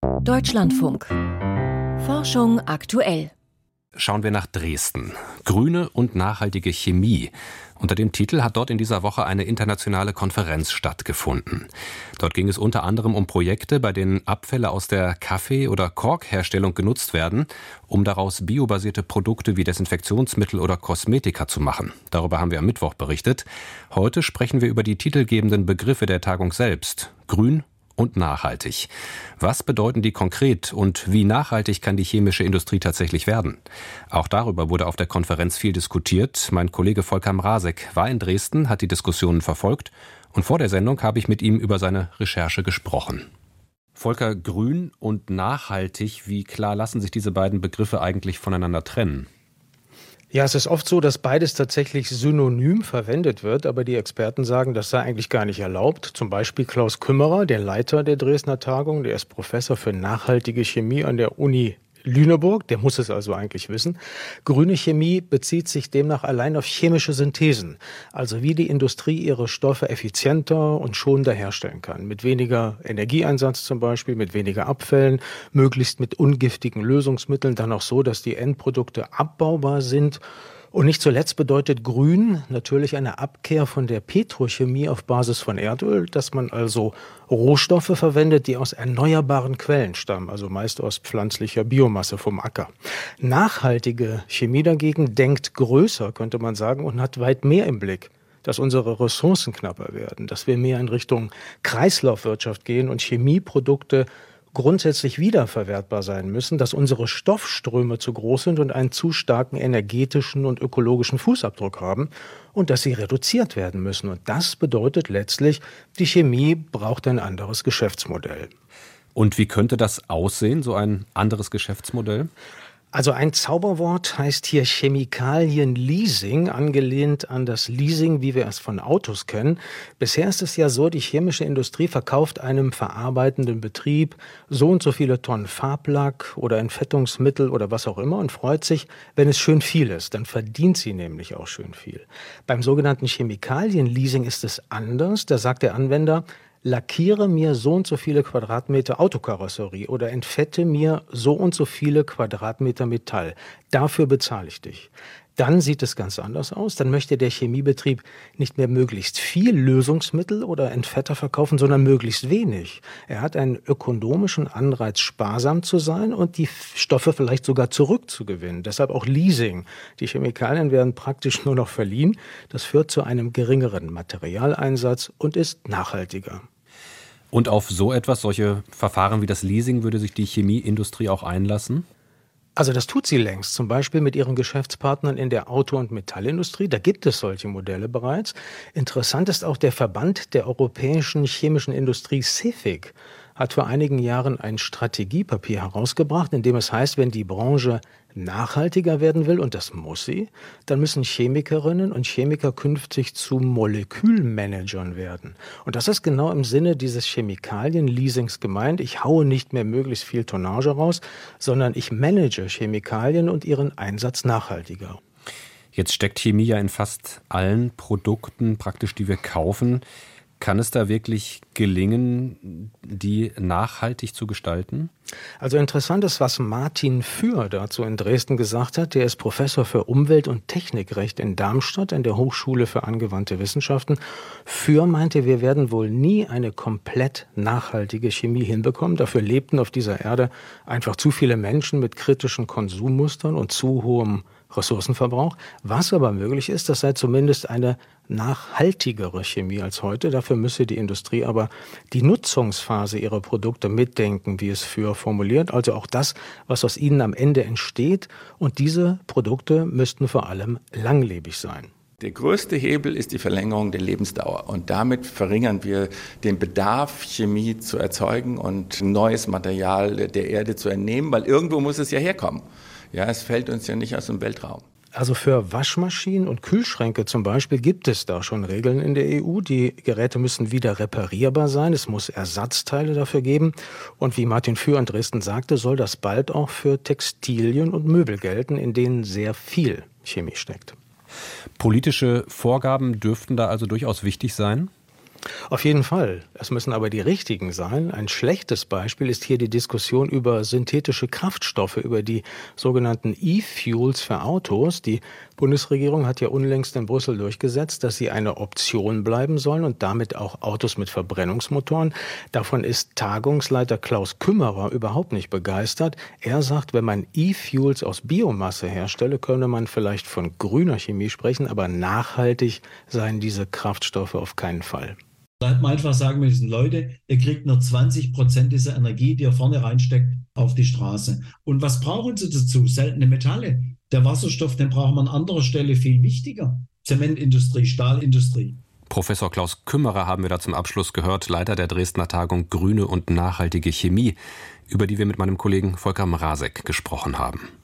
Deutschlandfunk. Forschung aktuell. Schauen wir nach Dresden. Grüne und nachhaltige Chemie. Unter dem Titel hat dort in dieser Woche eine internationale Konferenz stattgefunden. Dort ging es unter anderem um Projekte, bei denen Abfälle aus der Kaffee- oder Korkherstellung genutzt werden, um daraus biobasierte Produkte wie Desinfektionsmittel oder Kosmetika zu machen. Darüber haben wir am Mittwoch berichtet. Heute sprechen wir über die titelgebenden Begriffe der Tagung selbst. Grün und nachhaltig. Was bedeuten die konkret und wie nachhaltig kann die chemische Industrie tatsächlich werden? Auch darüber wurde auf der Konferenz viel diskutiert. Mein Kollege Volker Mrazek war in Dresden, hat die Diskussionen verfolgt und vor der Sendung habe ich mit ihm über seine Recherche gesprochen. Volker, grün und nachhaltig, wie klar lassen sich diese beiden Begriffe eigentlich voneinander trennen? Ja, es ist oft so, dass beides tatsächlich synonym verwendet wird, aber die Experten sagen, das sei eigentlich gar nicht erlaubt. Zum Beispiel Klaus Kümmerer, der Leiter der Dresdner Tagung, der ist Professor für nachhaltige Chemie an der Uni Lüneburg, der muss es also eigentlich wissen. Grüne Chemie bezieht sich demnach allein auf chemische Synthesen, also wie die Industrie ihre Stoffe effizienter und schonender herstellen kann. Mit weniger Energieeinsatz zum Beispiel, mit weniger Abfällen, möglichst mit ungiftigen Lösungsmitteln, dann auch so, dass die Endprodukte abbaubar sind. Und nicht zuletzt bedeutet grün natürlich eine Abkehr von der Petrochemie auf Basis von Erdöl, dass man also Rohstoffe verwendet, die aus erneuerbaren Quellen stammen, also meist aus pflanzlicher Biomasse vom Acker. Nachhaltige Chemie dagegen denkt größer, könnte man sagen, und hat weit mehr im Blick, dass unsere Ressourcen knapper werden, dass wir mehr in Richtung Kreislaufwirtschaft gehen und Chemieprodukte grundsätzlich wiederverwertbar sein müssen, dass unsere Stoffströme zu groß sind und einen zu starken energetischen und ökologischen Fußabdruck haben und dass sie reduziert werden müssen. Und das bedeutet letztlich, die Chemie braucht ein anderes Geschäftsmodell. Und wie könnte das aussehen, so ein anderes Geschäftsmodell? Also ein Zauberwort heißt hier Chemikalienleasing, angelehnt an das Leasing, wie wir es von Autos kennen. Bisher ist es ja so, die chemische Industrie verkauft einem verarbeitenden Betrieb so und so viele Tonnen Farblack oder Entfettungsmittel oder was auch immer und freut sich, wenn es schön viel ist. Dann verdient sie nämlich auch schön viel. Beim sogenannten Chemikalienleasing ist es anders. Da sagt der Anwender: Lackiere mir so und so viele Quadratmeter Autokarosserie oder entfette mir so und so viele Quadratmeter Metall. Dafür bezahle ich dich. Dann sieht es ganz anders aus. Dann möchte der Chemiebetrieb nicht mehr möglichst viel Lösungsmittel oder Entfetter verkaufen, sondern möglichst wenig. Er hat einen ökonomischen Anreiz, sparsam zu sein und die Stoffe vielleicht sogar zurückzugewinnen. Deshalb auch Leasing. Die Chemikalien werden praktisch nur noch verliehen. Das führt zu einem geringeren Materialeinsatz und ist nachhaltiger. Und auf so etwas, solche Verfahren wie das Leasing, würde sich die Chemieindustrie auch einlassen? Also das tut sie längst, zum Beispiel mit ihren Geschäftspartnern in der Auto- und Metallindustrie. Da gibt es solche Modelle bereits. Interessant ist auch der Verband der europäischen chemischen Industrie CEFIC hat vor einigen Jahren ein Strategiepapier herausgebracht, in dem es heißt, wenn die Branche nachhaltiger werden will, und das muss sie, dann müssen Chemikerinnen und Chemiker künftig zu Molekülmanagern werden. Und das ist genau im Sinne dieses Chemikalien-Leasings gemeint. Ich haue nicht mehr möglichst viel Tonnage raus, sondern ich manage Chemikalien und ihren Einsatz nachhaltiger. Jetzt steckt Chemie ja in fast allen Produkten praktisch, die wir kaufen. Kann es da wirklich gelingen, die nachhaltig zu gestalten? Also interessant ist, was Martin Für dazu in Dresden gesagt hat. Der ist Professor für Umwelt- und Technikrecht in Darmstadt an der Hochschule für angewandte Wissenschaften. Für meinte, wir werden wohl nie eine komplett nachhaltige Chemie hinbekommen. Dafür lebten auf dieser Erde einfach zu viele Menschen mit kritischen Konsummustern und zu hohem Ressourcenverbrauch. Was aber möglich ist, das sei zumindest eine nachhaltigere Chemie als heute. Dafür müsse die Industrie aber die Nutzungsphase ihrer Produkte mitdenken, wie es Für formuliert. Also auch das, was aus ihnen am Ende entsteht. Und diese Produkte müssten vor allem langlebig sein. Der größte Hebel ist die Verlängerung der Lebensdauer. Und damit verringern wir den Bedarf, Chemie zu erzeugen und neues Material der Erde zu entnehmen, weil irgendwo muss es ja herkommen. Ja, es fällt uns ja nicht aus dem Weltraum. Also für Waschmaschinen und Kühlschränke zum Beispiel gibt es da schon Regeln in der EU. Die Geräte müssen wieder reparierbar sein. Es muss Ersatzteile dafür geben. Und wie Martin Für in Dresden sagte, soll das bald auch für Textilien und Möbel gelten, in denen sehr viel Chemie steckt. Politische Vorgaben dürften da also durchaus wichtig sein? Auf jeden Fall. Es müssen aber die richtigen sein. Ein schlechtes Beispiel ist hier die Diskussion über synthetische Kraftstoffe, über die sogenannten E-Fuels für Autos. Die Bundesregierung hat ja unlängst in Brüssel durchgesetzt, dass sie eine Option bleiben sollen und damit auch Autos mit Verbrennungsmotoren. Davon ist Tagungsleiter Klaus Kümmerer überhaupt nicht begeistert. Er sagt, wenn man E-Fuels aus Biomasse herstelle, könne man vielleicht von grüner Chemie sprechen, aber nachhaltig seien diese Kraftstoffe auf keinen Fall. Da hätte man einfach sagen müssen, Leute, ihr kriegt nur 20% dieser Energie, die ihr vorne reinsteckt, auf die Straße. Und was brauchen sie dazu? Seltene Metalle. Der Wasserstoff, den braucht man an anderer Stelle viel wichtiger. Zementindustrie, Stahlindustrie. Professor Klaus Kümmerer haben wir da zum Abschluss gehört, Leiter der Dresdner Tagung Grüne und nachhaltige Chemie, über die wir mit meinem Kollegen Volker Mrazek gesprochen haben.